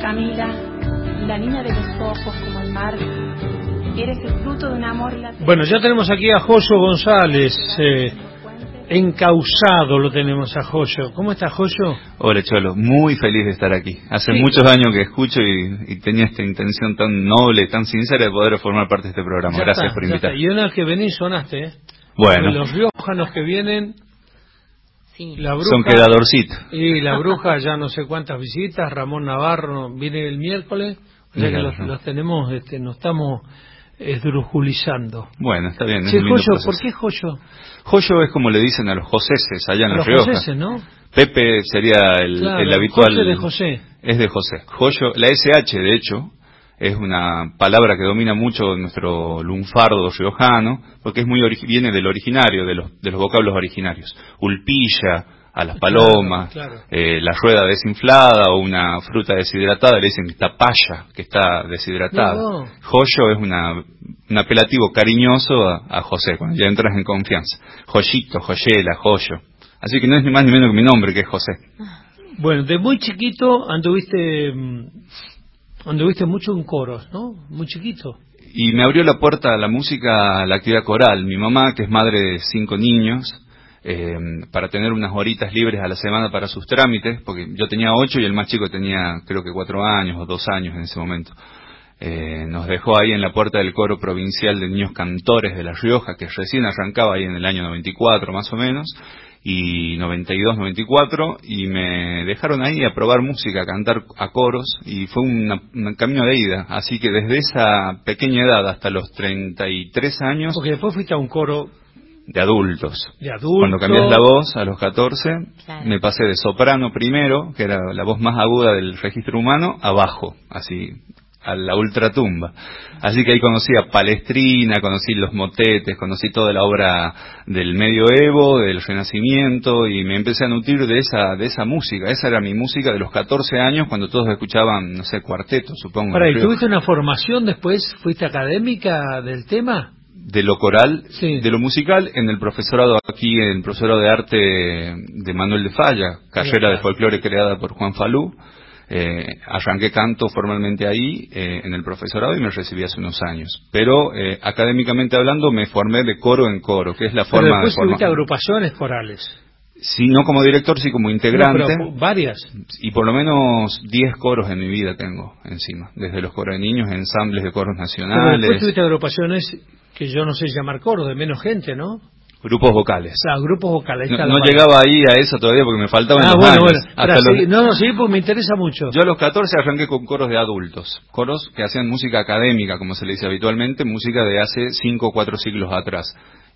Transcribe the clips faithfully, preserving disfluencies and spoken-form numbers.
Camila, la niña de los ojos como el mar. Eres el fruto de un amor latente. Bueno, ya tenemos aquí a Joyo González, eh, encausado lo tenemos a Joyo. ¿Cómo está, Joyo? Hola, Cholo, muy feliz de estar aquí. Hace Sí. muchos años que escucho y, y tenía esta intención tan noble, tan sincera de poder formar parte de este programa. Ya Gracias está, por ya invitar. está. Y una vez que venís sonaste, ¿eh? Bueno, Los riojanos que vienen, Sí. la bruja, son quedadorcitos. y la bruja ya no sé cuántas visitas. Ramón Navarro viene el miércoles, o sea que Mira, los, no. los tenemos, este, nos estamos esdrújulizando. Bueno, está bien. Sí, es un lindo Joyo, proceso. ¿por qué Joyo? Joyo es como le dicen a los joseses allá en A La los Rioja. joseses, ¿no? Pepe sería el, Claro, el habitual. José de José. Es de José. Joyo, la ese hache, de hecho, es una palabra que domina mucho nuestro lunfardo riojano, porque es muy ori- viene del originario, de los, de los vocablos originarios. Ulpilla, a las palomas, Claro, claro. eh, la rueda desinflada o una fruta deshidratada, le dicen tapaya, que está deshidratada. Mira vos. Joyo es una, un apelativo cariñoso a, a José, cuando ya entras en confianza. Joyito, joyela, joyo. Así que no es ni más ni menos que mi nombre, que es José. Bueno, de muy chiquito anduviste mm, anduviste mucho en coros, ¿no? Muy chiquito. Y me abrió la puerta a la música, a la actividad coral. Mi mamá, que es madre de cinco niños, eh, para tener unas horitas libres a la semana para sus trámites, porque yo tenía ocho y el más chico tenía creo que cuatro años o dos años en ese momento. Eh, nos dejó ahí en la puerta del coro provincial de niños cantores de La Rioja, que recién arrancaba ahí en el año noventa y cuatro más o menos, y noventa y dos, noventa y cuatro, y me dejaron ahí a probar música, a cantar a coros, y fue una- un camino de ida. Así que desde esa pequeña edad hasta los treinta y tres años, Porque después fuiste a un coro de adultos. de adultos. Cuando cambias la voz a los catorce, Claro. me pasé de soprano primero, que era la voz más aguda del registro humano, a bajo, así, a la ultratumba. Así que ahí conocí a Palestrina, conocí los motetes, conocí toda la obra del medioevo, del Renacimiento, y me empecé a nutrir de esa de esa música. Esa era mi música de los catorce años, cuando todos escuchaban, no sé, cuarteto, supongo. Para, ¿y creo. tuviste una formación después? ¿Fuiste académica del tema? De lo coral, Sí. de lo musical, en el profesorado aquí, en el profesorado de arte de Manuel de Falla, carrera Claro. de folclore creada por Juan Falú. Eh, arranqué canto formalmente ahí, eh, en el profesorado, y me recibí hace unos años. Pero, eh, académicamente hablando, me formé de coro en coro, que es la Pero forma de después tuviste formar. agrupaciones corales. Sí, no como director, sí como No, integrante. pero varias. Y por lo menos diez coros en mi vida tengo encima. Desde los coros de niños, ensambles de coros Pero después nacionales, tuviste agrupaciones que yo no sé llamar coros, de menos gente, ¿no? O grupos vocales. sea, grupos vocales. ahí No, está la no palabra. llegaba ahí a eso todavía porque me faltaban Ah, los bueno, años. bueno. Hasta Para los- seguir- No, no, sí, pues me interesa mucho. Yo a los catorce arranqué con coros de adultos, coros que hacían música académica, como se le dice habitualmente, música de hace cinco o cuatro siglos atrás.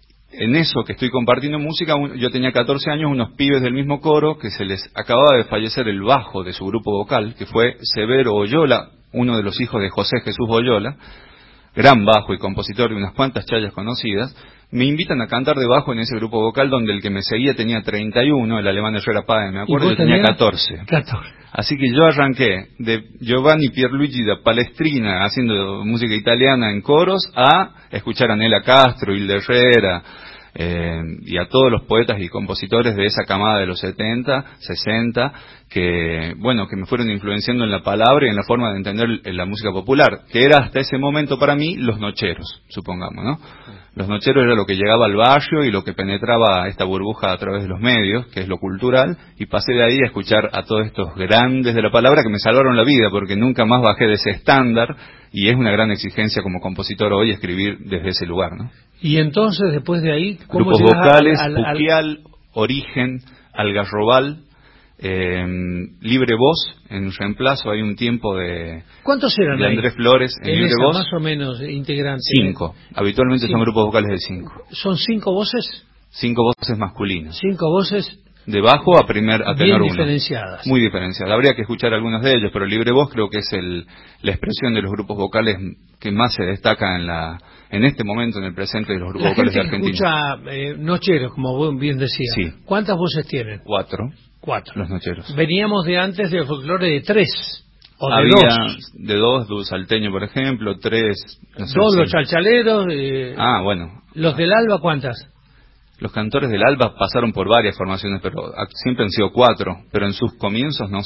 En eso que estoy compartiendo música, un- yo tenía catorce años, unos pibes del mismo coro, que se les acababa de fallecer el bajo de su grupo vocal, que fue Severo Oyola, uno de los hijos de José Jesús Oyola, gran bajo y compositor de unas cuantas chayas conocidas. Me invitan a cantar de bajo en ese grupo vocal, donde el que me seguía tenía treinta y uno, el alemán Herrera Páez, me acuerdo, ¿Y yo vos tenía tenías? catorce. catorce. Así que yo arranqué de Giovanni Pierluigi da Palestrina haciendo música italiana en coros a escuchar a Nela Castro, Hilda Herrera, eh, y a todos los poetas y compositores de esa camada de los setenta, sesenta, que, bueno, que me fueron influenciando en la palabra y en la forma de entender la música popular, que era hasta ese momento para mí los nocheros, supongamos, ¿no? Los nocheros era lo que llegaba al barrio y lo que penetraba esta burbuja a través de los medios, que es lo cultural, y pasé de ahí a escuchar a todos estos grandes de la palabra que me salvaron la vida, porque nunca más bajé de ese estándar, y es una gran exigencia como compositor hoy escribir desde ese lugar, ¿no? Y entonces, después de ahí, ¿cómo Grupos llegas vocales, al, al- al- Puquial, Origen, Algarrobal, eh, Libre Voz, en reemplazo hay un tiempo de, ¿Cuántos eran de ahí? Andrés Flores en, En Libre esa, Voz, más o menos, integrantes. cinco. Habitualmente Cinco. son grupos vocales de cinco. ¿Son cinco voces? Cinco voces masculinas. Cinco voces De bajo a primer a bien tenor uno. diferenciadas. Muy diferenciada. Habría que escuchar algunos de ellos, pero Libre Voz creo que es el, la expresión de los grupos vocales que más se destaca en la en este momento, en el presente de los grupos La vocales gente de que Argentina. escucha eh, nocheros, como vos bien decías, Sí. ¿cuántas voces tienen? Cuatro, Cuatro. los nocheros. Veníamos de antes del folclore de tres, o de Había dos. de dos, Dul Salteño, por ejemplo, tres. No sé, Dos sí. los chalchaleros, eh, Ah, bueno. los del Alba, ¿cuántas? Los cantores del Alba pasaron por varias formaciones, pero ac- siempre han sido cuatro, pero en sus comienzos no sé.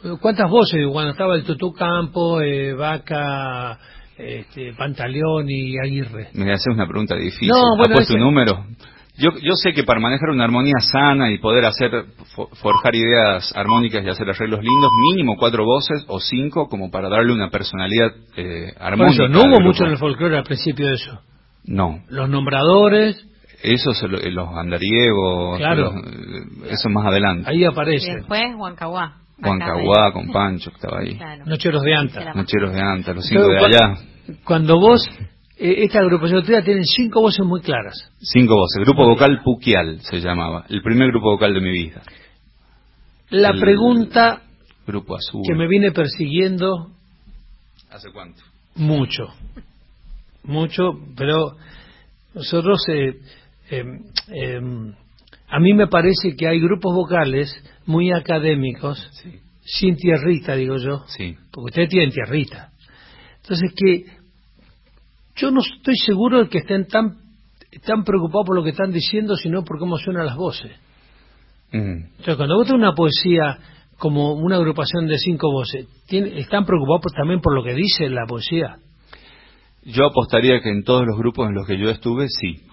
¿Cuántas voces? Cuando estaba el Tutú Campo, eh, Vaca, este, Pantaleón y Aguirre. Me haces una pregunta difícil. No, bueno, ¿Has puesto ese... un número? Yo, yo sé que para manejar una armonía sana y poder hacer forjar ideas armónicas y hacer arreglos lindos, mínimo cuatro voces o cinco como para darle una personalidad eh, armónica. Por eso, no hubo mucho en el folclore al principio de eso. No. Los nombradores... Eso, los andariegos, claro. Los, eso más adelante. Ahí aparece. Y después Huancahuá. Huancahuá con Pancho, que estaba ahí. Claro. Nocheros de Anta. Nocheros de Anta, los cinco Entonces, de allá. Cuando vos... Esta agrupación tuya tienen cinco voces muy claras. Cinco voces. Grupo vocal Puquial se llamaba. El primer grupo vocal de mi vida. La el pregunta grupo azul. que me viene persiguiendo... ¿Hace cuánto? Mucho. Mucho, pero nosotros... Eh, eh, eh, a mí me parece que hay grupos vocales muy académicos, sí. sin tierrita, digo yo. Sí. Porque ustedes tienen tierrita. Entonces que... Yo no estoy seguro de que estén tan tan preocupados por lo que están diciendo, sino por cómo suenan las voces. Mm. Entonces, cuando vos tenés una poesía como una agrupación de cinco voces, ¿tiene, ¿están preocupados por, también por lo que dice la poesía? Yo apostaría que en todos los grupos en los que yo estuve, sí.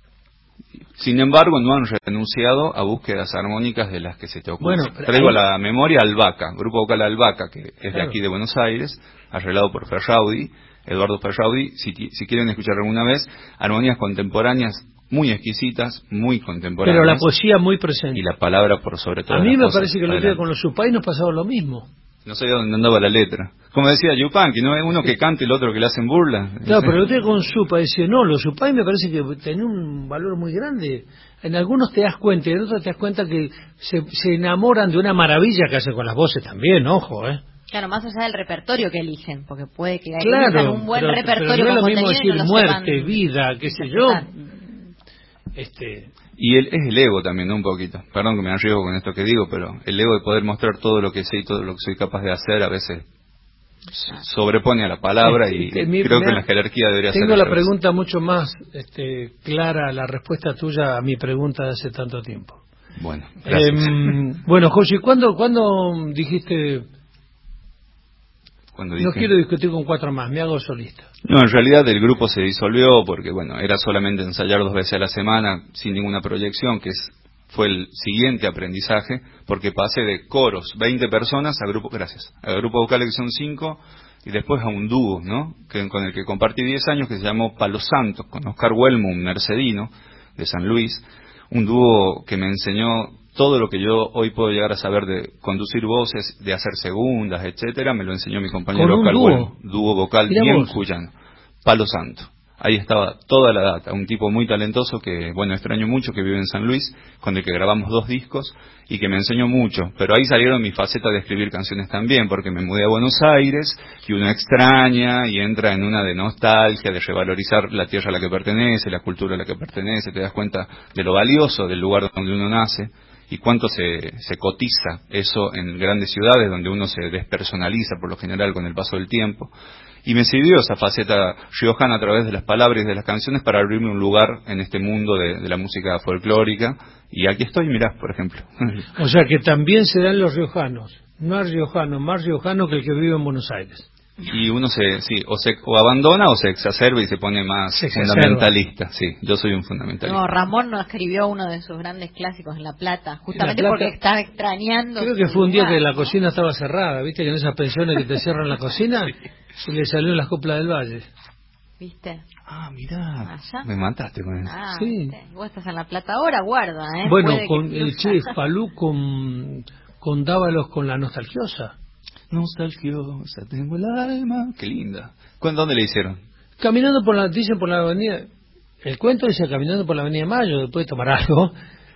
Sin embargo, no han renunciado a búsquedas armónicas de las que se te ocurren. Bueno, Traigo ahí... a la memoria Albaca, grupo vocal Albaca, que es claro. de aquí de Buenos Aires, arreglado por Ferraudi, Eduardo Ferraudi. Si, si quieren escuchar alguna vez, armonías contemporáneas muy exquisitas, muy contemporáneas. Pero la poesía muy presente. Y la palabra por sobre todo. A mí me cosas. Parece que lo que con los Supay nos pasaba lo mismo. No sabía dónde andaba la letra. Como decía Yupanqui, ¿no? Uno que canta y el otro que le hacen burla. Claro, pero usted con Supay decía, no, los Supay me parece que tenía un valor muy grande. En algunos te das cuenta y en otros te das cuenta que se, se enamoran de una maravilla que hacen con las voces también, ojo, ¿eh? Claro, más allá del repertorio que eligen, porque puede que claro, elijan un buen pero, repertorio. Pero no es lo mismo decir no muerte, sepan... vida, qué sé yo. Este... Y el, es el ego también, ¿no? Un poquito. Perdón que me arriesgo con esto que digo, pero el ego de poder mostrar todo lo que sé y todo lo que soy capaz de hacer a veces sobrepone a la palabra y este, mi, creo que en la jerarquía debería ser. Tengo la pregunta mucho más este, clara, la respuesta tuya a mi pregunta de hace tanto tiempo. Bueno, gracias. Eh, bueno, José, ¿cuándo, ¿cuándo dijiste... Cuando dije... No quiero discutir con cuatro más, me hago solista. No, en realidad el grupo se disolvió porque, bueno, era solamente ensayar dos veces a la semana sin ninguna proyección, que es, fue el siguiente aprendizaje, porque pasé de coros, veinte personas, a grupo, gracias, a grupo vocal que son cinco, y después a un dúo, ¿no? Que, con el que compartí diez años, que se llamó Palo Santo, con Oscar Huelmo, un mercedino de San Luis, un dúo que me enseñó todo lo que yo hoy puedo llegar a saber de conducir voces, de hacer segundas, etcétera, me lo enseñó mi compañero Oscar Huelmo, dúo vocal bien cuyano, Palo Santo. Ahí estaba toda la data, un tipo muy talentoso que, bueno, extraño mucho, que vive en San Luis, con el que grabamos dos discos y que me enseñó mucho. Pero ahí salieron mi faceta de escribir canciones también, porque me mudé a Buenos Aires y uno extraña y entra en una de nostalgia, de revalorizar la tierra a la que pertenece, la cultura a la que pertenece, te das cuenta de lo valioso del lugar donde uno nace y cuánto se, se cotiza eso en grandes ciudades donde uno se despersonaliza por lo general con el paso del tiempo. Y me sirvió esa faceta riojana a través de las palabras y de las canciones para abrirme un lugar en este mundo de, de la música folclórica. Y aquí estoy, mirá, por ejemplo. O sea que también se dan los riojanos. Más riojano, más riojano que el que vive en Buenos Aires. Y uno se, sí, o se o abandona o se exacerba y se pone más se fundamentalista. Sí, yo soy un fundamentalista. No, Ramón no escribió uno de sus grandes clásicos en La Plata, justamente La Plata, porque estaba extrañando. Creo que fue un día que la cocina estaba cerrada, ¿viste? Que en esas pensiones que te cierran la cocina, se le salió en las coplas del Valle. ¿Viste? Ah, mirá, ¿allá? Me mataste con eso. Ah, sí. ¿viste? Vos estás en La Plata ahora, guarda, ¿eh? Bueno, con el chef Falú con, con Dávalos con La Nostalgiosa. Nostalgiosa, tengo el alma. Qué linda. ¿Dónde le hicieron? Caminando por la, dicen por la avenida, el cuento dice caminando por la avenida Mayo, después de tomar algo,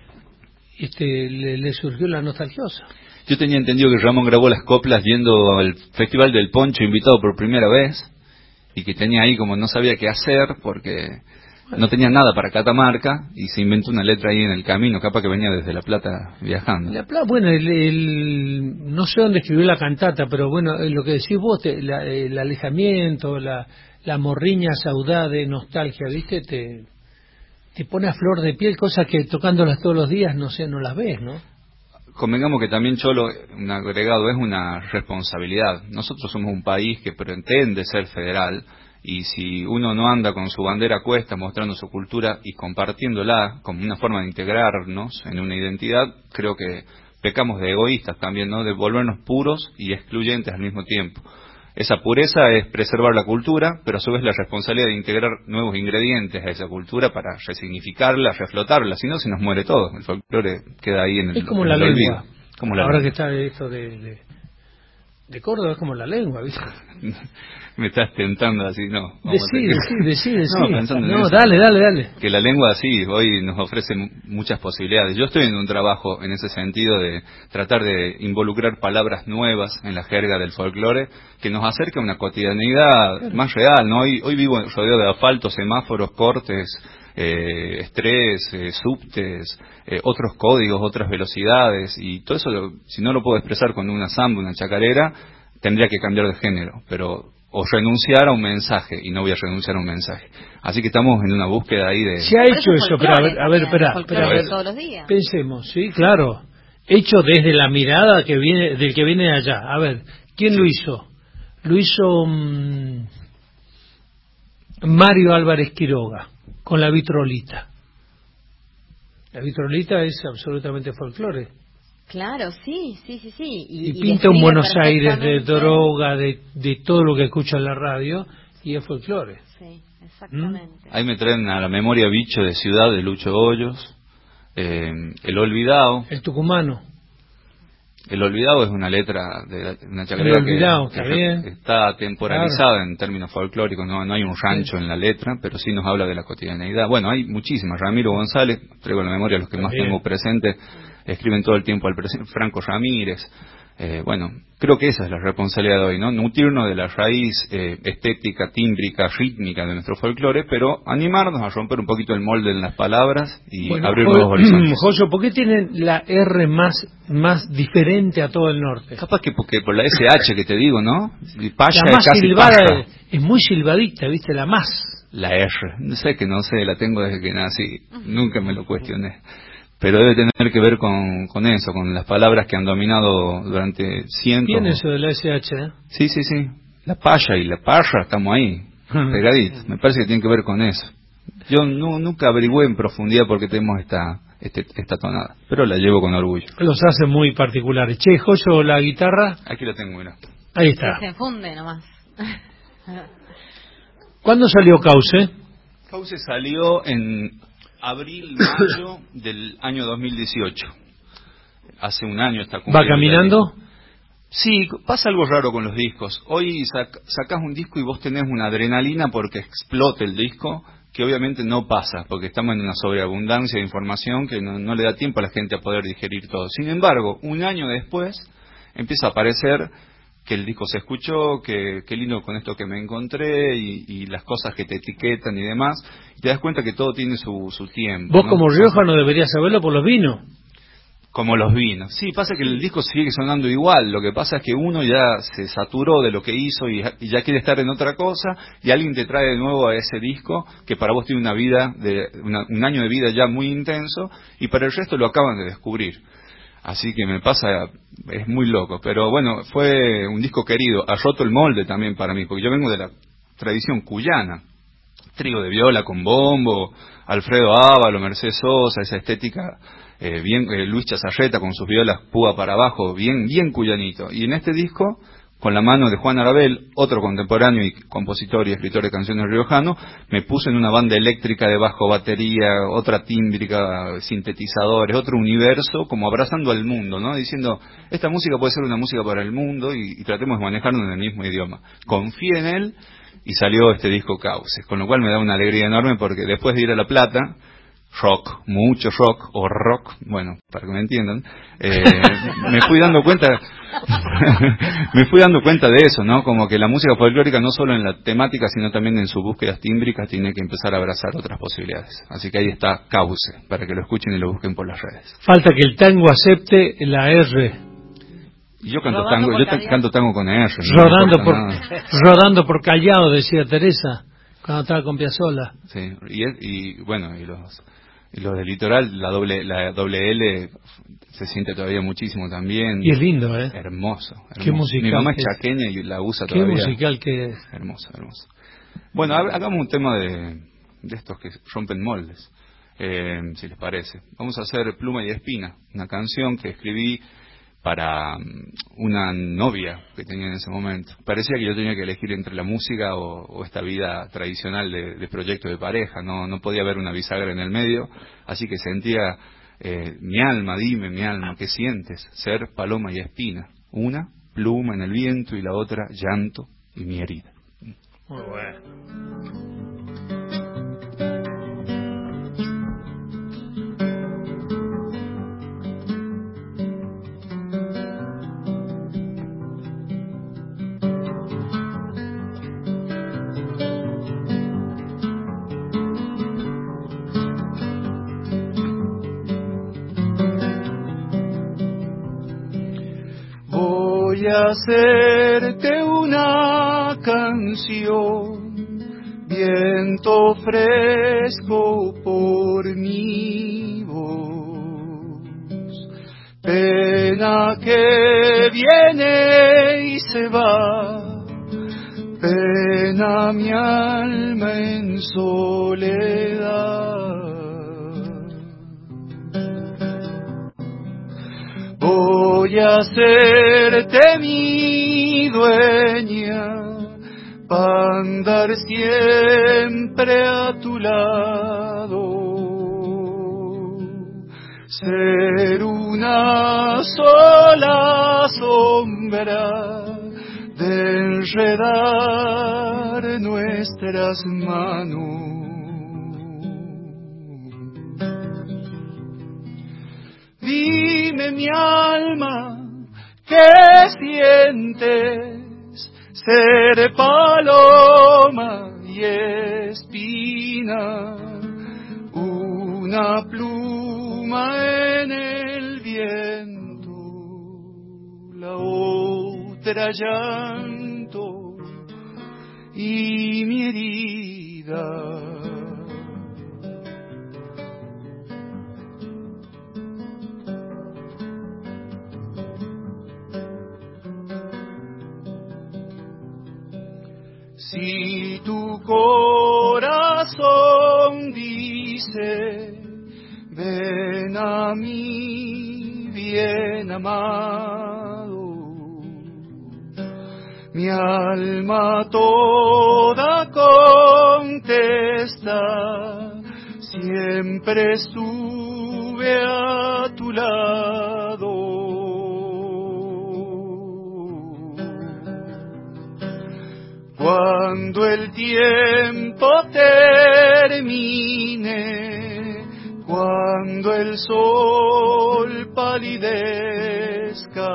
este, le, le surgió La Nostalgiosa. Yo tenía entendido que Ramón grabó las coplas yendo al Festival del Poncho, invitado por primera vez, y que tenía ahí como no sabía qué hacer, porque no tenía nada para Catamarca, y se inventó una letra ahí en el camino, capaz que venía desde La Plata viajando. La Plata, bueno, el, el, no sé dónde escribió la cantata, pero bueno, lo que decís vos, te, la, el alejamiento, la, la morriña saudade, nostalgia, ¿viste? Te, te pone a flor de piel, cosas que tocándolas todos los días, no sé, no las ves, ¿no? convengamos que también, Cholo, un agregado, es una responsabilidad. Nosotros somos un país que pretende ser federal, y si uno no anda con su bandera a cuesta mostrando su cultura y compartiéndola como una forma de integrarnos en una identidad, creo que pecamos de egoístas también, ¿no? De volvernos puros y excluyentes al mismo tiempo. Esa pureza es preservar la cultura, pero a su vez la responsabilidad de integrar nuevos ingredientes a esa cultura para resignificarla, reflotarla, si no se nos muere todo. El folclore queda ahí en el, es como en la el lengua. olvido. Como la Ahora lengua. que está esto de, de, de Córdoba, es como la lengua, ¿viste? Me estás tentando así, no. Decí, decí, decí, decí. No, pensando en No, eso, dale, dale, dale. Que la lengua sí, hoy nos ofrece muchas posibilidades. Yo estoy en un trabajo en ese sentido de tratar de involucrar palabras nuevas en la jerga del folclore que nos acerque a una cotidianidad claro. más real, ¿no? Hoy, hoy vivo rodeado de asfaltos, semáforos, cortes, eh, estrés, eh, subtes, eh, otros códigos, otras velocidades, y todo eso, lo, si no lo puedo expresar con una samba, una chacarera, tendría que cambiar de género, pero o renunciar a un mensaje, y no voy a renunciar a un mensaje. Así que estamos en una búsqueda ahí de... Se ha hecho eso, pero a ver, a ver, espera, espera, a ver, todos los días. Pensemos, sí, claro, hecho desde la mirada que viene del que viene de allá. A ver, ¿quién lo hizo? Lo hizo mmm, Mario Álvarez Quiroga, con la vitrolita. La vitrolita es absolutamente folclore. Claro, sí, sí, sí, sí. Y, y pinta un Buenos Aires de droga, de, de todo lo que escucha en la radio, y es folclore. Sí, exactamente. ¿Mm? Ahí me traen a la memoria Bicho de Ciudad, de Lucho Hoyos, eh, El Olvidado. El tucumano. El Olvidado es una letra de una chacarera que, está, que está temporalizada claro. en términos folclóricos, no, no hay un rancho sí. en la letra, pero sí nos habla de la cotidianeidad. Bueno, hay muchísimas. Ramiro González, traigo a la memoria los que está más bien. tengo presentes, escriben todo el tiempo al presente. Franco Ramírez. Eh, bueno, creo que esa es la responsabilidad de hoy, ¿no? Nutrirnos de la raíz eh, estética, tímbrica, rítmica de nuestro folclore, pero animarnos a romper un poquito el molde en las palabras y bueno, abrir nuevos horizontes. Joyo, ¿por qué tienen la R más más diferente a todo el norte? Capaz que porque por la S H que te digo, ¿no? Paya la más es casi silbada es, es muy silbadita, ¿viste? La más. La R, no sé que no sé, la tengo desde que nací, nunca me lo cuestioné. Pero debe tener que ver con, con eso, con las palabras que han dominado durante cientos... ¿Tiene eso de la S H? ¿eh? Sí, sí, sí. La paya y la parra, estamos ahí, pegaditos. Me parece que tiene que ver con eso. Yo no, nunca averigüé en profundidad por qué tenemos esta, este, esta tonada, pero la llevo con orgullo. Los hace muy particulares. Che, Joyo, la guitarra... Aquí la tengo, mira. Ahí está. Que se funde nomás. ¿Cuándo salió Cauce? Cauce salió en... abril, mayo del año dos mil dieciocho. Hace un año está cumpliendo. ¿Va caminando? Sí, pasa algo raro con los discos. Hoy sac sacás un disco y vos tenés una adrenalina porque explote el disco, que obviamente no pasa, porque estamos en una sobreabundancia de información que no, no le da tiempo a la gente a poder digerir todo. Sin embargo, un año después empieza a aparecer que el disco se escuchó, que qué lindo con esto que me encontré y, y las cosas que te etiquetan y demás, y te das cuenta que todo tiene su, su tiempo. Vos ¿no? como riojano deberías saberlo por los vinos. Como los vinos. Sí, pasa que el disco sigue sonando igual, lo que pasa es que uno ya se saturó de lo que hizo y, y ya quiere estar en otra cosa, y alguien te trae de nuevo a ese disco que para vos tiene una vida, de una, un año de vida ya muy intenso, y para el resto lo acaban de descubrir. Así que me pasa, es muy loco, pero bueno, fue un disco querido, ha roto el molde también para mí, porque yo vengo de la tradición cuyana, trío de viola con bombo, Alfredo Ávalo, Mercedes Sosa, esa estética, eh, bien eh, Luis Chazarreta con sus violas púa para abajo, bien bien cuyanito, y en este disco, con la mano de Juan Arabel, otro contemporáneo y compositor y escritor de canciones riojano, me puse en una banda eléctrica de bajo batería, otra tímbrica, sintetizadores, otro universo, como abrazando al mundo, ¿no? Diciendo, esta música puede ser una música para el mundo y, y tratemos de manejarnos en el mismo idioma. Confié en él y salió este disco Cauces, con lo cual me da una alegría enorme porque después de ir a La Plata, rock, mucho rock, o rock, bueno, para que me entiendan, eh, me fui dando cuenta, me fui dando cuenta de eso, ¿no? Como que la música folclórica no solo en la temática, sino también en sus búsquedas tímbricas tiene que empezar a abrazar otras posibilidades. Así que ahí está Cauce, para que lo escuchen y lo busquen por las redes. Falta que el tango acepte la R. Y yo canto tango, yo t- canto tango con R. No rodando por, nada. rodando por Callao, decía Teresa, cuando estaba con Piazzolla. Sí, y, y bueno, y los Y los del litoral, la doble, la doble L se siente todavía muchísimo también. Y es lindo, ¿eh? Hermoso. hermoso. Qué musical. Mi mamá es es chaqueña y la usa Qué todavía. Qué musical que es. Hermoso, hermoso. Bueno, hagamos un tema de, de estos que rompen moldes, eh, si les parece. Vamos a hacer Pluma y Espina, una canción que escribí para una novia que tenía en ese momento. Parecía que yo tenía que elegir entre la música o, o esta vida tradicional de, de proyecto de pareja. No, no podía haber una bisagra en el medio, así que sentía eh, mi alma, dime mi alma, ¿qué sientes? Ser paloma y espina. Una, pluma en el viento, y la otra, llanto y mi herida. Muy bueno. Voy a hacerte una canción, viento fresco por mi voz, pena que viene y se va, pena mi alma en soledad. Voy a hacerte mi dueña, pa' andar siempre a tu lado, ser una sola sombra de enredar nuestras manos. Dime mi alma, ¿qué sientes? Ser paloma y espina, una pluma en el viento, la otra llanto y mi herida. Si tu corazón dice, ven a mí, bien amado, mi alma toda contesta, siempre estuve a tu lado. Cuando el tiempo termine, cuando el sol palidezca,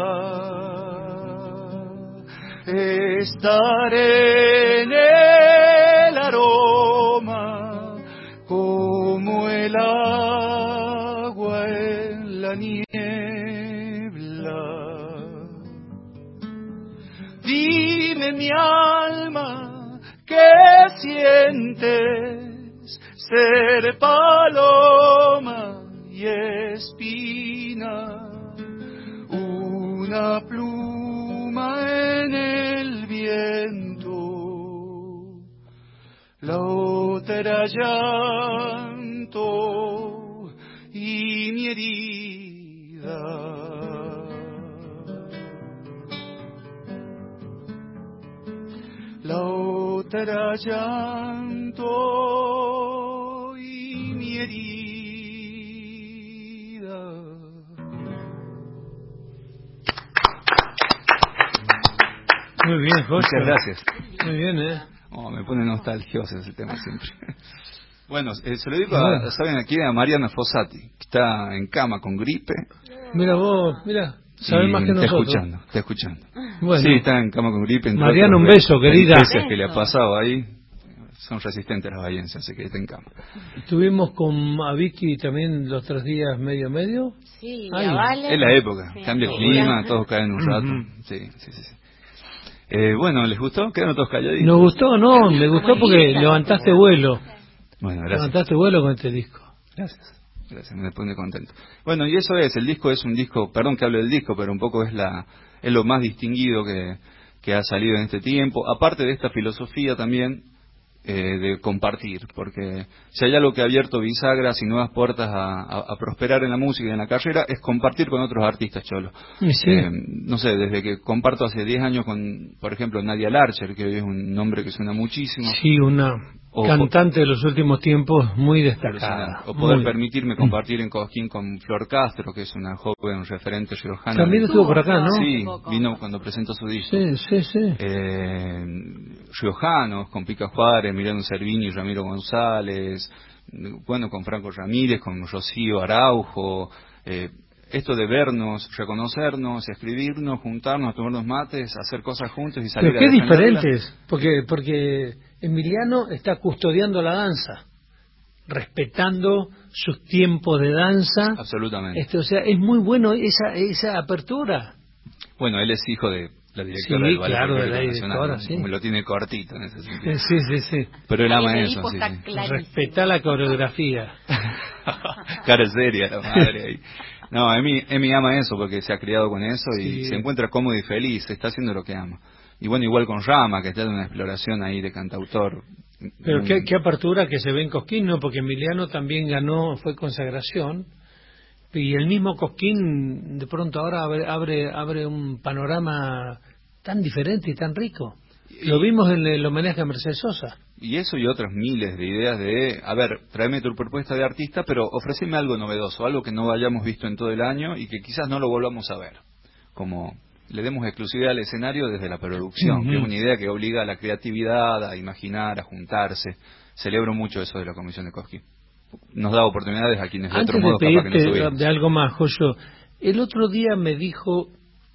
estaré en el aroma como el agua en la niebla. Dime mi alma, ¿qué sientes? Ser paloma y espina, una pluma en el viento, la otra llanto y mi herida. La otra llanto y mi herida. Muy bien, Jorge. Muchas gracias. Muy bien, ¿eh? Oh, me pone nostalgioso ese tema siempre. Bueno, eh, se lo digo a, ¿saben aquí? A Mariana Fossati, que está en cama con gripe. Mira vos, mira. Sabes más que está nosotros. Escuchando, está escuchando. Bueno. Sí, está en cama con gripe. Mariana, un beso, querida. Que le ha pasado ahí. Son resistentes las bayenses, así que está en cama. Estuvimos con a Vicky también los tres días medio medio. Sí, Ay, vale. Es la época, Sí. cambia el Sí. clima, todos caen un rato. Uh-huh. Sí, sí, sí. sí. Eh, bueno, ¿les gustó? Quedaron todos calladitos. ¿Nos gustó? No, me gustó porque levantaste vuelo. Bueno, gracias. Levantaste vuelo con este disco. Gracias. Gracias, me pone contento. Bueno, y eso es, el disco es un disco, perdón que hable del disco, pero un poco es la es lo más distinguido que, que ha salido en este tiempo, aparte de esta filosofía también eh, de compartir, porque si hay algo que ha abierto bisagras y nuevas puertas a, a, a prosperar en la música y en la carrera, es compartir con otros artistas, Cholo. Sí. Eh, no sé, desde que comparto hace diez años con, por ejemplo, Nadia Larcher, que hoy es un nombre que suena muchísimo. Sí, una o, cantante de los últimos tiempos muy destacada. O poder muy... permitirme compartir en Cosquín con Flor Castro, que es una joven referente riojana. También estuvo por acá, ¿no? Sí, vino cuando presentó su disco. Sí, sí, sí. Eh, riojanos, con Pica Juárez, Emiliano Cervini y Ramiro González, bueno, con Franco Ramírez, con Rocío Araujo, eh, esto de vernos, reconocernos, escribirnos, juntarnos, tomarnos mates, hacer cosas juntos y salir Pero qué a defenderla. diferentes, porque porque Emiliano está custodiando la danza, respetando sus tiempos de danza. Absolutamente. Este, o sea, es muy bueno esa esa apertura. Bueno, él es hijo de la directora sí, del Ballet claro, de la Nacional, directora, sí. me lo tiene cortito en ese sentido. Sí, sí, sí. Pero él ama el eso, equipo sí, está sí. clarísimo. Respetá la coreografía. Cara seria la madre ahí. No, Emi, Emi ama eso porque se ha criado con eso y Sí. se encuentra cómodo y feliz, está haciendo lo que ama. Y bueno, igual con Rama, que está en una exploración ahí de cantautor. Pero Mm. qué, qué apertura que se ve en Cosquín, ¿no? Porque Emiliano también ganó, fue consagración. Y el mismo Cosquín de pronto ahora abre, abre, abre un panorama tan diferente y tan rico. Lo vimos en el homenaje a Mercedes Sosa. Y eso y otras miles de ideas de, a ver, tráeme tu propuesta de artista, pero ofreceme algo novedoso, algo que no hayamos visto en todo el año y que quizás no lo volvamos a ver. Como le demos exclusividad al escenario desde la producción, Uh-huh. que es una idea que obliga a la creatividad, a imaginar, a juntarse. Celebro mucho eso de la Comisión de Cosquín. Nos da oportunidades a quienes de Antes otro modo de capaz que no pedirte subimos. de algo más, Joyo, el otro día me dijo,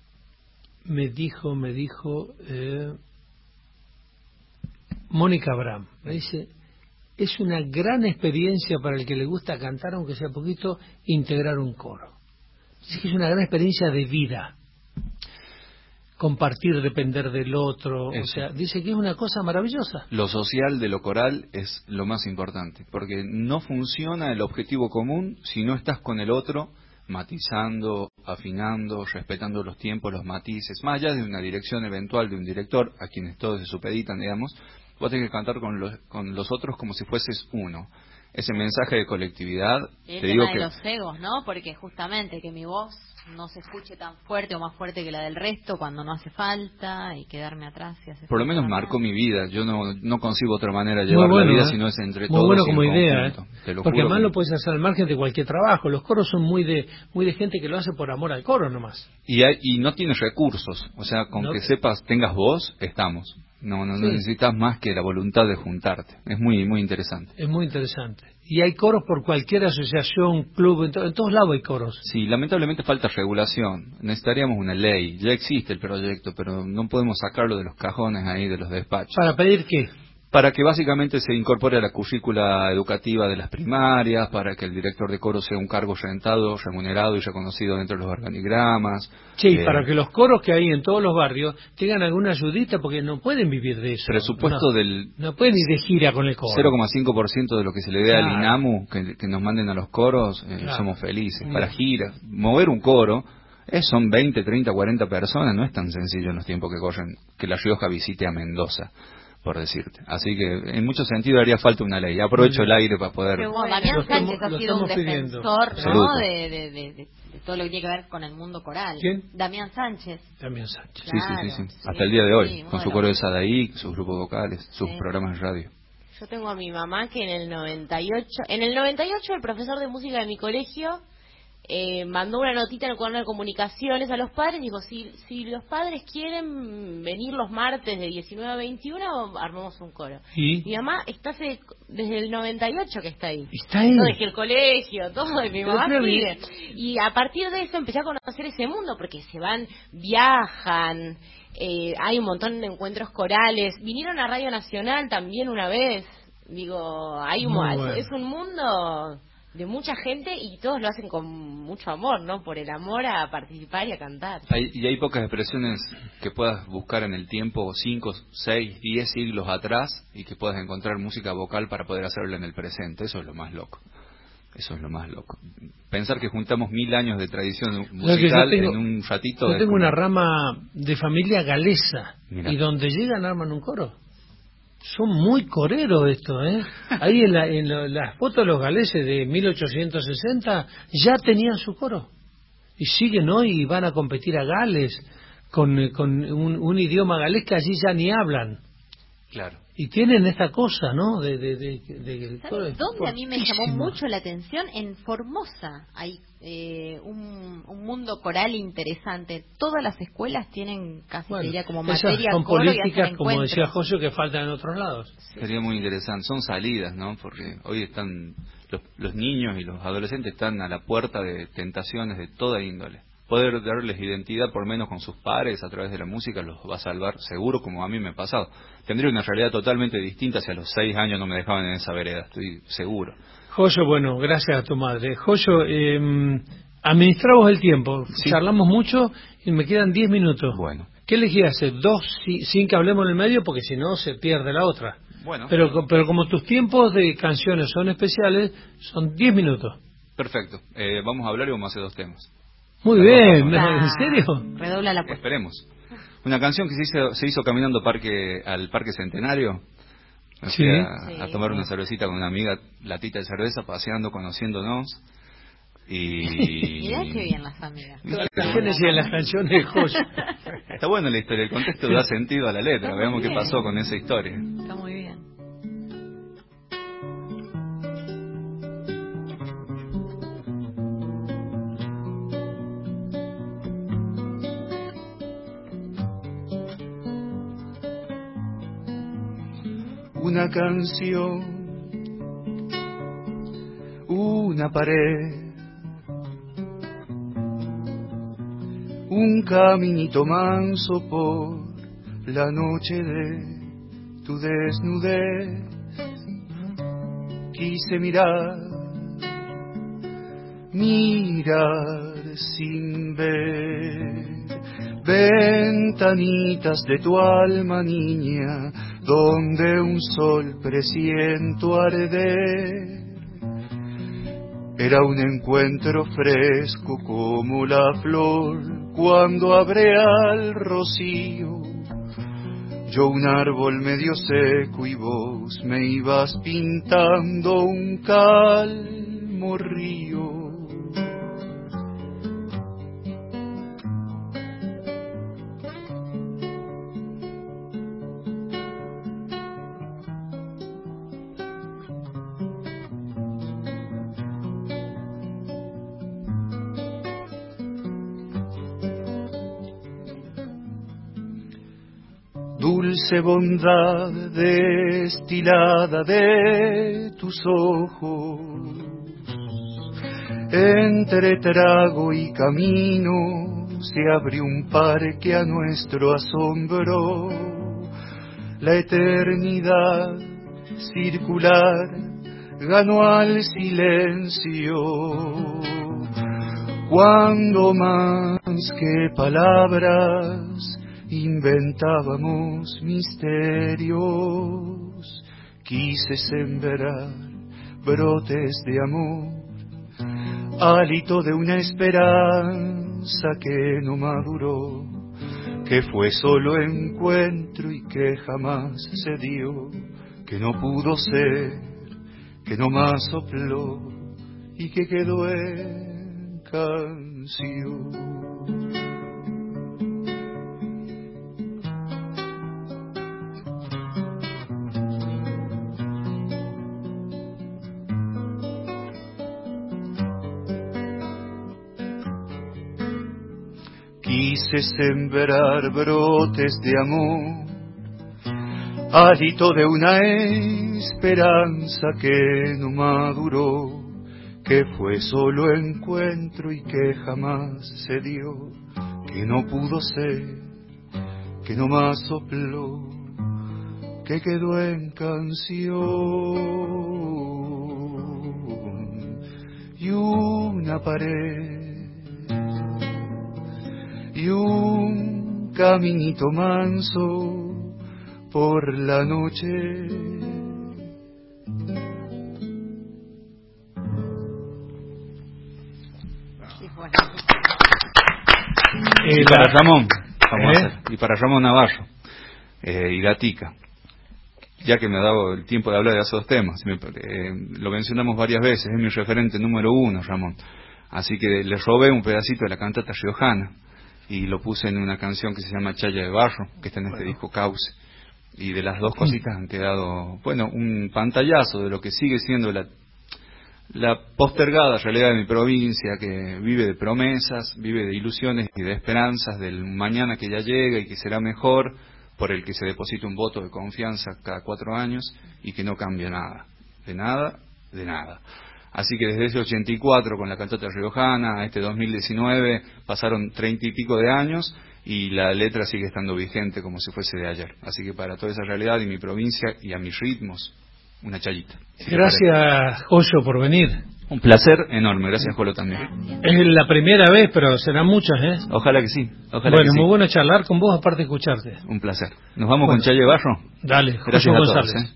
me dijo, me dijo, eh, Mónica Abraham, me dice, es una gran experiencia para el que le gusta cantar, aunque sea poquito, integrar un coro. Sí, es una gran experiencia de vida. Compartir, depender del otro, Eso. o sea, dice que es una cosa maravillosa. Lo social de lo coral es lo más importante, porque no funciona el objetivo común si no estás con el otro, matizando, afinando, respetando los tiempos, los matices, más allá de una dirección eventual de un director, a quienes todos se supeditan, digamos, vos tenés que cantar con los, con los otros como si fueses uno. Ese mensaje de colectividad, El te tema digo de que... los egos, ¿no? Porque justamente que mi voz no se escuche tan fuerte o más fuerte que la del resto cuando no hace falta y quedarme atrás si hace Por lo falta menos también. marcó mi vida. Yo no, no concibo otra manera de Muy llevar bueno, la vida ¿eh? si no es entre Muy todos bueno y en como idea, ¿eh? conjunto. Te lo Porque juro además que- lo puedes hacer al margen de cualquier trabajo. Los coros son muy de muy de gente que lo hace por amor al coro nomás. Y, hay- y no tienes recursos, o sea, con No. que sepas, tengas voz, estamos. No, no, no Sí. necesitas más que la voluntad de juntarte. Es muy, muy interesante. Es muy interesante. Y hay coros por cualquier asociación, club, en, to- en todos lados hay coros. Sí, lamentablemente falta regulación. Necesitaríamos una ley. Ya existe el proyecto, pero no podemos sacarlo de los cajones ahí, de los despachos. ¿Para pedir qué? Para que básicamente se incorpore a la currícula educativa de las primarias, para que el director de coro sea un cargo rentado, remunerado y reconocido dentro de los organigramas. Sí, Eh, para que los coros que hay en todos los barrios tengan alguna ayudita porque no pueden vivir de eso. Presupuesto no, del no pueden ir de gira con el coro. cero coma cinco por ciento de lo que se le dé al Claro. INAMU, que, que nos manden a los coros, eh, Claro. somos felices. Bien. Para giras, mover un coro, eh, son veinte, treinta, cuarenta personas, no es tan sencillo en los tiempos que corren que La Rioja visite a Mendoza, por decirte. Así que en muchos sentidos haría falta una ley. Aprovecho el aire para poder... Pero Bueno, Damián lo estamos- Sánchez lo ha sido un estamos pidiendo. defensor, Absoluto. ¿no? De, de, de, de- de todo lo que tiene que ver con el mundo coral. ¿Quién? Damián Sánchez. También Sánchez. Sí, sí, sí, Claro, sí. sí, Hasta el día de hoy, sí, con su bueno. coro de Sadaí, sus grupos vocales, sus Sí. programas de radio. Yo tengo a mi mamá que en el noventa y ocho, en el noventa y ocho el profesor de música de mi colegio eh, mandó una notita en el cuaderno de comunicaciones a los padres, dijo, si, si los padres quieren venir los martes de diecinueve a veintiuno, armamos un coro. ¿Y? Mi mamá está hace, desde el noventa y ocho que está ahí. Está ahí. Yo dejé el colegio, todo, y mi Pero mamá claro, sigue. Y a partir de eso empecé a conocer ese mundo, porque se van, viajan, eh, hay un montón de encuentros corales. Vinieron a Radio Nacional también una vez. Digo, hay un, Muy es- bueno. es un mundo de mucha gente y todos lo hacen con mucho amor, ¿no? Por el amor a participar y a cantar. Hay, y hay pocas expresiones que puedas buscar en el tiempo, cinco, seis, diez siglos atrás, y que puedas encontrar música vocal para poder hacerla en el presente. Eso es lo más loco. Eso es lo más loco. Pensar que juntamos mil años de tradición musical tengo, en un ratito. Yo tengo como... una rama de familia galesa. Mirá. Y donde llegan arman un coro. Son muy coreros esto, ¿eh? Ahí en, la, en la, las fotos de los galeses de mil ochocientos sesenta ya tenían su coro. Y siguen hoy y van a competir a Gales con, con un, un idioma galés que allí ya ni hablan. Claro. Y tienen esta cosa, ¿no? De, de, de, de, ¿Sabes de dónde a mí me llamó fortísima. mucho la atención? En Formosa hay eh, un, un mundo coral interesante. Todas las escuelas tienen casi Bueno, diría como esas materia son coro y políticas, hacen como encuentros. decía José, que faltan en otros lados. Sería muy interesante. Son salidas, ¿no? Porque hoy están los, los niños y los adolescentes están a la puerta de tentaciones de toda índole. Poder darles identidad, por menos con sus pares, a través de la música, los va a salvar seguro, como a mí me ha pasado. Tendría una realidad totalmente distinta si a los seis años no me dejaban en esa vereda, estoy seguro. Joyo, bueno, gracias a tu madre. Joyo, eh, administramos el tiempo. Sí. Charlamos mucho y me quedan diez minutos. Bueno. ¿Qué elegí hacer? Dos si, sin que hablemos en el medio, porque si no se pierde la otra. Bueno. Pero, pero como tus tiempos de canciones son especiales, son diez minutos. Perfecto. Eh, vamos a hablar y vamos a hacer dos temas. Muy Las bien, dos ¿en serio? Redobla la apuesta. Esperemos. Una canción que se hizo, se hizo caminando parque, al Parque Centenario. Me Sí. fui a, Sí. a tomar una cervecita con una amiga, latita de cerveza, paseando, conociéndonos. Y... Mirá qué bien las amigas. Las canciones y en las canciones de Joyo. Está buena la historia, el contexto da sentido a la letra. Está Veamos muy qué bien. pasó con esa historia. Está muy bien. Una canción, una pared, un caminito manso por la noche de tu desnudez. Quise mirar, mirar sin ver, ventanitas de tu alma, niña, donde un sol presiento arder. Era un encuentro fresco como la flor cuando abre al rocío. Yo un árbol medio seco y vos me ibas pintando un calmo río. Dulce bondad destilada de tus ojos, entre trago y camino se abrió un parque a nuestro asombro. La eternidad circular ganó al silencio, cuando más que palabras inventábamos misterios. Quise sembrar brotes de amor, hálito de una esperanza que no maduró, que fue solo encuentro y que jamás se dio, que no pudo ser, que no más sopló y que quedó en canción. Quise sembrar brotes de amor, hálito de una esperanza que no maduró, que fue solo encuentro y que jamás se dio, que no pudo ser, que no más sopló, que quedó en canción. Y una pared y un caminito manso por la noche. y la... para Ramón, vamos ¿Eh? a hacer, y para Ramón Navarro, eh, y Gatica. Ya que me ha dado el tiempo de hablar de esos dos temas, me, eh, lo mencionamos varias veces, es mi referente número uno, Ramón. Así que le robé un pedacito de la cantata riojana y lo puse en una canción que se llama Chaya de Barro, que está en este bueno. disco Cauce. Y de las dos cositas han quedado, bueno, un pantallazo de lo que sigue siendo la, la postergada realidad de mi provincia, que vive de promesas, vive de ilusiones y de esperanzas del mañana que ya llega y que será mejor, por el que se deposita un voto de confianza cada cuatro años y que no cambia nada, de nada, de nada. Así que desde ese ochenta y cuatro con la cantata riojana a este dos mil diecinueve pasaron treinta y pico de años y la letra sigue estando vigente como si fuese de ayer. Así que para toda esa realidad y mi provincia y a mis ritmos, una chayita. Gracias, Joyo, por venir. Un placer enorme, gracias, Jolo, también. Es la primera vvez, pero serán muchas, ¿eh? Ojalá que sí. Ojalá bueno, que muy sí. bueno charlar con vos, aparte de escucharte. Un placer. ¿Nos vamos bueno. con Chayo Barro? Dale, gracias Joyo a González. todos, ¿eh?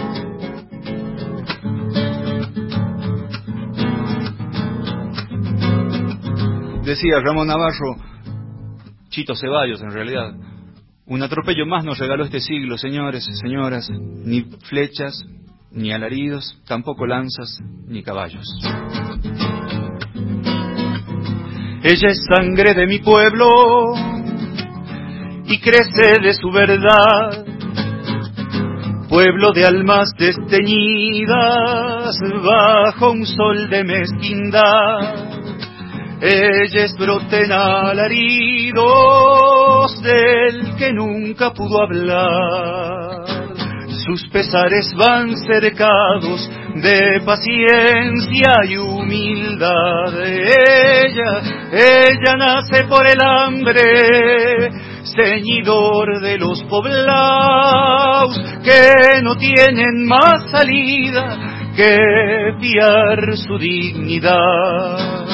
Decía Ramón Navarro, Chito Ceballos en realidad, un atropello más nos regaló este siglo, señores, señoras, ni flechas, ni alaridos, tampoco lanzas, ni caballos. Ella es sangre de mi pueblo y crece de su verdad, pueblo de almas desteñidas bajo un sol de mezquindad. Ella es brote en alaridos del que nunca pudo hablar. Sus pesares van cercados de paciencia y humildad. Ella, ella nace por el hambre, ceñidor de los poblados que no tienen más salida que fiar su dignidad.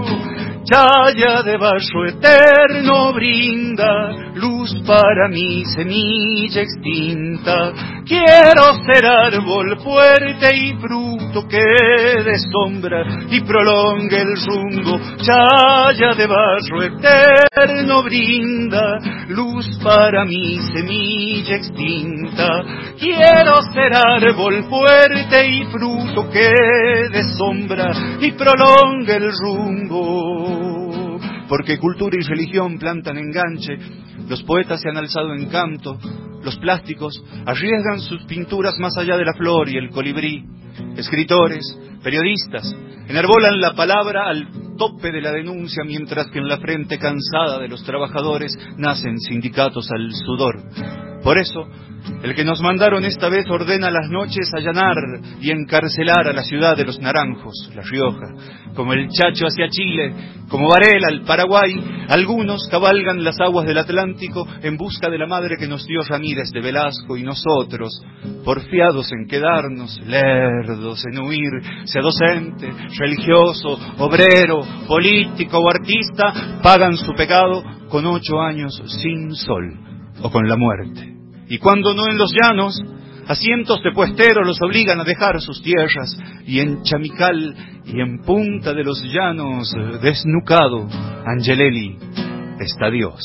Chaya de barro eterno brinda luz para mi semilla extinta. Quiero ser árbol fuerte y fruto que dé sombra y prolongue el rumbo. Chaya de barro eterno brinda luz para mi semilla extinta. Quiero ser árbol fuerte y fruto que dé sombra y prolongue el rumbo. Porque cultura y religión plantan enganche, los poetas se han alzado en canto, los plásticos arriesgan sus pinturas más allá de la flor y el colibrí, escritores, periodistas, enarbolan la palabra al tope de la denuncia, mientras que en la frente cansada de los trabajadores nacen sindicatos al sudor. Por eso, el que nos mandaron esta vez ordena las noches allanar y encarcelar a la ciudad de los naranjos, La Rioja. Como el Chacho hacia Chile, como Varela al Paraguay, algunos cabalgan las aguas del Atlántico en busca de la madre que nos dio Ramírez de Velasco, y nosotros, porfiados en quedarnos, lerdos en huir, sea docente, religioso, obrero, político o artista, pagan su pecado con ocho años sin sol o con la muerte. Y cuando no en los llanos, a cientos de puesteros los obligan a dejar sus tierras, y en Chamical y en Punta de los Llanos, desnucado, Angelelli, está Dios.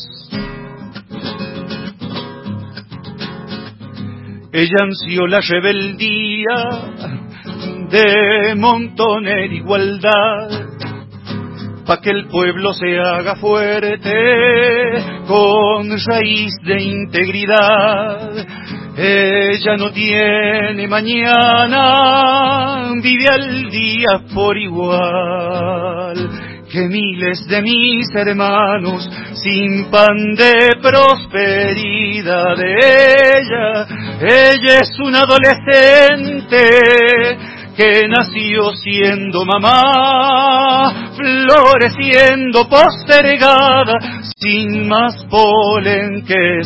Ella ansió la rebeldía de Montoner igualdad, pa' que el pueblo se haga fuerte con raíz de integridad. Ella no tiene mañana, vive al día por igual que miles de mis hermanos, sin pan de prosperidad. Ella, ella es una adolescente que nació siendo mamá, floreciendo postergada, sin más polen que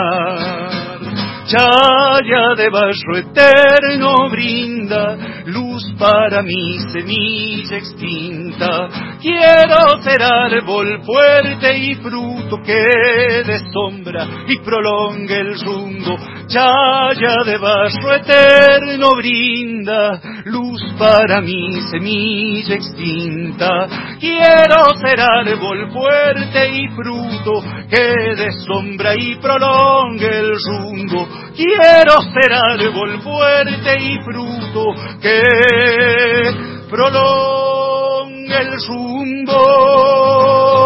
soñar. Chaya de barro eterno brinda luz luz para mi semilla extinta. Quiero ser árbol fuerte y fruto que dé sombra y prolongue el rumbo. Chaya de barro eterno brinda luz para mi semilla extinta. Quiero ser árbol fuerte y fruto que dé sombra y prolongue el rumbo. Quiero ser árbol fuerte y fruto que prolongue el rumbo.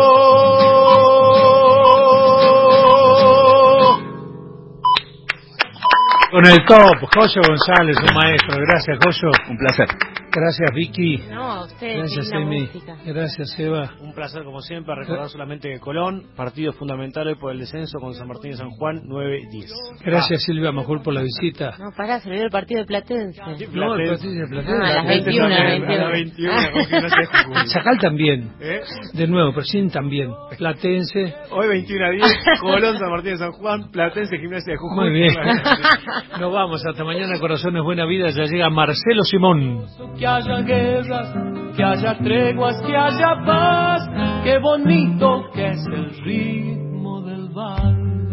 Con el top, Joyo González, un maestro. Gracias, Joyo. Un placer. Gracias, Vicky. No, usted, Gracias, linda Emi. música. Gracias, Eva. Un placer, como siempre, recordar solamente que Colón, partido fundamental hoy por el descenso con San Martín y San Juan, nueve diez. Gracias, Silvia Majul, por la visita. No, pará, se olvidó el partido de Platense. No, el partido de Platense. Ah, a las veintiuno, a las veintiuno. A las veintiuno. Chacal también. ¿Eh? De nuevo, Presín también. Platense. Hoy veintiuno a diez, Colón, San Martín y San Juan, Platense, Gimnasia de Jujuy. Muy bien. Nos vamos, hasta mañana, Corazones Buena Vida. Ya llega Marcelo Simón. Que haya guerras, que haya treguas, que haya paz. Qué bonito que es el ritmo del vals.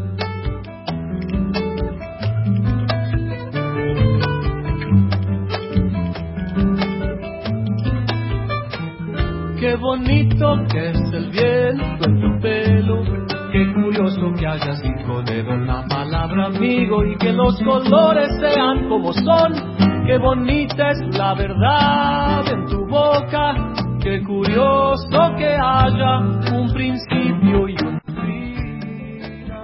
Qué bonito que es el viento en tu pelo. Qué curioso que haya cinco dedos en la palabra amigo y que los colores sean como son. Qué bonita es la verdad en tu boca. Qué curioso que haya un principio y un